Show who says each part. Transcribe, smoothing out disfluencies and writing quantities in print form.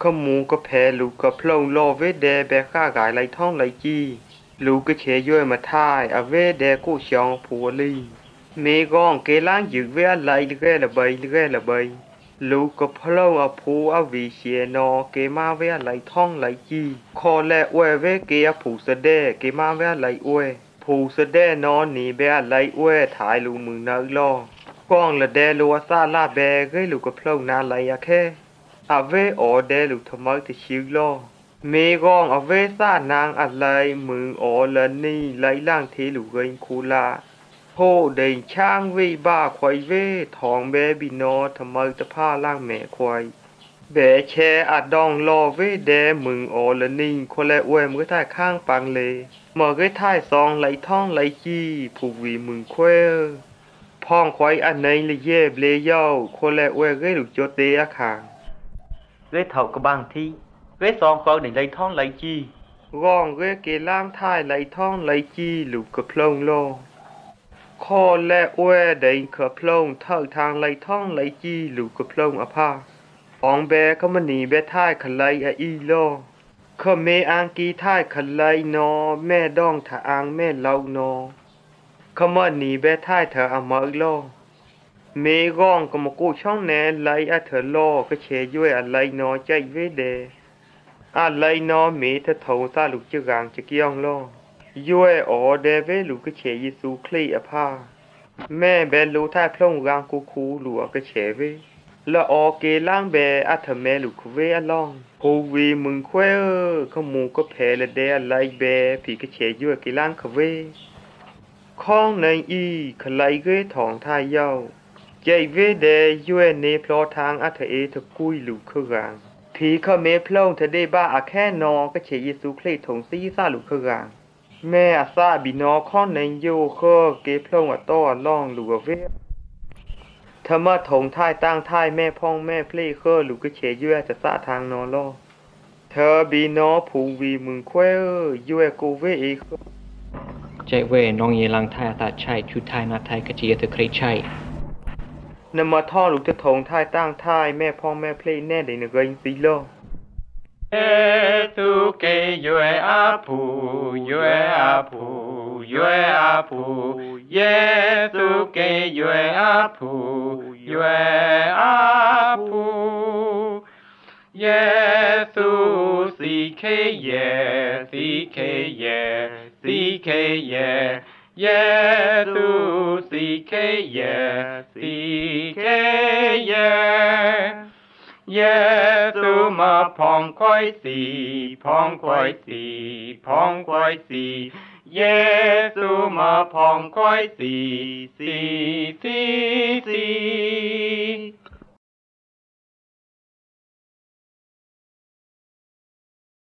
Speaker 1: ขมูก็แพ้ลูกก็เพลงรอเวเดแบข้ากายไหลท้องไหลจีลูกก็เชยย่อยมาท่ายอเวเดกูชองผัวลีเมกองเกล้างยึกเวไหลเรื่อยละใบเรื่อยละใบลูกก็เพลงเอาผัววิเชียนอเกมาเวไหลท้องไหลจีคอแลอวยเวเกยผูสะเดเกมาเวไหลอวยผูสะเดนอนหนีเบไหลอวยถ่ายลูกมือนาลอกองละเดลัวซาลาแบเกยลูกก็เพลงนาไหลอะแค่อาเวออเดลูกทำไมจะชิวลอเมกองอาเวซ่านางอะไรมืออละนี่ไหลล่างเทลูกเริงคูลาโพเดินช่างเวบ้าควายเวทองเบบินอทำไมจะผ้าล่างแม่ควายแบแชอัดดองรอเวเดมึงอละนี่คนละอวยมือท่ายข้างปังเลยเมื่อก็ท่ายซองไหลท่องไหลจี้ผูกวีมึงควายพ่องควายอันไหนเลยเย็บเลยเย้าคนละอวยก็ลูกโจเตะขางเวเท่ากับบางที่เวสองเขาหนึ่งไหลท่องไหลจีร้องเวเกล่างท้ายไหลท่องไหลจีลูกกระเพลงโลคอและอวยเดินกระเพลงเท่าทางไหลท่องไหลจีลูกกระเพลงอภาของแบเขามันหนีแบท้ายขไหลอีโลเขาเมอังกีท้ายขไหลนอแม่ดองถาอังแม่เล่านอเขามันหนีแบท้ายเธอเอามาอีโลเมร้องก็มากู้ช่องแหนไหลอะเธอโลก็เชยย้วยอะไรนอใจเวเดอะไรนอเมเธอเท่าซาลูกจะกางจะเกี่ยงโลย้วยอ๋อเดเวลูกก็เชยเยซูคลีอภาแม่เบลูท่าพลงกางกูคูหลัวก็เชยเวละออเกล่างเบอะเธอแม่ลูกเวอลองโฮวีมึงควขมูก็แพ้ละเดอะไรเบผีก็เชยย้วยเกล่างขเวข้องในอีขไหลเกยทองท่ายเย้าใจเวเดย้วยเนพลอทางอัฐเอทกุยลูกขรางผีเขาเมพลงเธอได้บ้าอะแค่นอก็เชยเยซูคริสต์ถงซีซาลูกขรางแม่อาซาบินอข้องในโยเคเกพลงอะต้อล่องลูกเวธรรมะถงท่ายตั้งท่ายแม่พ่องแม่เพลเคลูกก็เชยย้วยจะซาทางนอลอเธอบีนอผูวีมึงควย้วยกูเวเอ
Speaker 2: ใจเวน้องเยลังไทยตาชัยชุดไทยนาไทยกะจีเธอใครใช่
Speaker 1: นำมาท่อลูกจะถงท่ายตั้งท่ายแม่พ่อแม่เพลแน่ได้เนกยิงซีโล
Speaker 3: เอตุเกยวยอาผูยวยอาผูยวยอาผูเยตุเกยวยอาผูยวยอาผูเยซูสีเคเยสีเคเยสีเคเยเยซูสีเคเยสีเคเยเยซูมาพองค่อยสีพองค่อยสีพองค่อยสีเยซูมาพองค่อยสีสีสีสี